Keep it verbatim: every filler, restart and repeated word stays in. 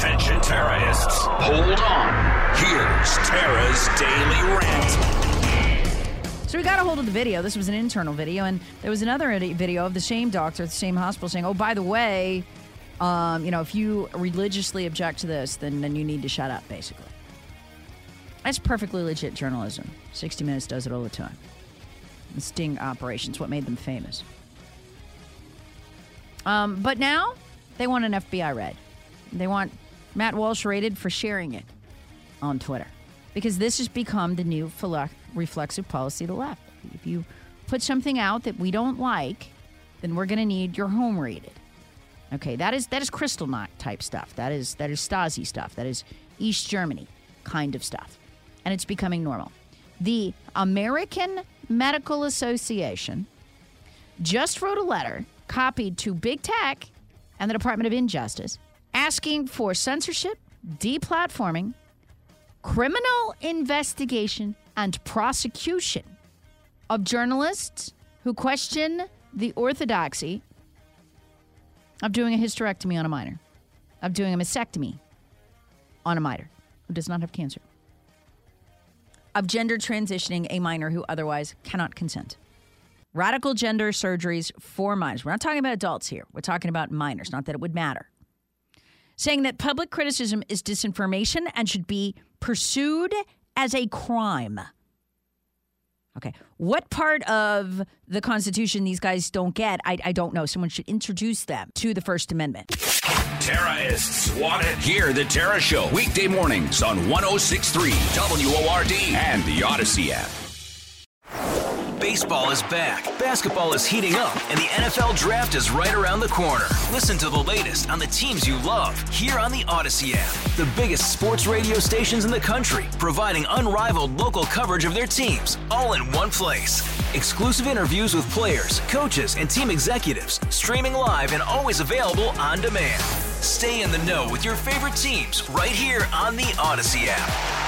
Attention terrorists, hold on. Here's Tara's Daily Rant. So we got a hold of the video. This was an internal video, and there was another video of the same doctor at the same hospital saying, oh, by the way, um, you know, if you religiously object to this, then, then you need to shut up, basically. That's perfectly legit journalism. sixty minutes does it all the time. The sting operations, what made them famous. Um, but now they want an F B I raid. They want Matt Walsh raided for sharing it on Twitter. Because this has become the new reflexive policy of the left. If you put something out that we don't like, then we're going to need your home raided. Okay, that is that is Crystal Knot type stuff. That is that is Stasi stuff. That is East Germany kind of stuff. And it's becoming normal. The American Medical Association just wrote a letter copied to Big Tech and the Department of Injustice asking for censorship, deplatforming, criminal investigation, and prosecution of journalists who question the orthodoxy of doing a hysterectomy on a minor, of doing a mastectomy on a minor who does not have cancer, of gender transitioning a minor who otherwise cannot consent. Radical gender surgeries for minors. We're not talking about adults here. We're talking about minors, not that it would matter. Saying that public criticism is disinformation and should be pursued as a crime. Okay. What part of the Constitution these guys don't get, I, I don't know. Someone should introduce them to the First Amendment. Terrorists want it. Hear the Tara Show weekday mornings on one oh six point three W O R D and the Odyssey app. Baseball is back, basketball is heating up, and the N F L Draft is right around the corner. Listen to the latest on the teams you love here on the Odyssey app. The biggest sports radio stations in the country, providing unrivaled local coverage of their teams, all in one place. Exclusive interviews with players, coaches, and team executives, streaming live and always available on demand. Stay in the know with your favorite teams right here on the Odyssey app.